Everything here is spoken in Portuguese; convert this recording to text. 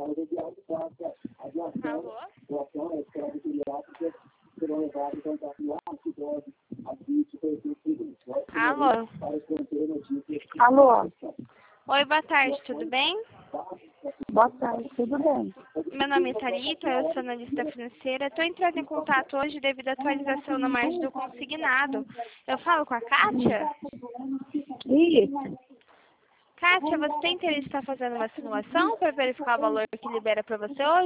Alô? Alô? Alô, Oi, boa tarde, tudo bem? boa tarde, tudo bem? Meu nome é Thalita, eu sou analista financeira. Estou entrando em contato hoje devido à atualização na margem do consignado. Eu falo com a Kátia? Isso, Kátia, você tem interesse em estar fazendo uma simulação para verificar o valor que libera para você hoje?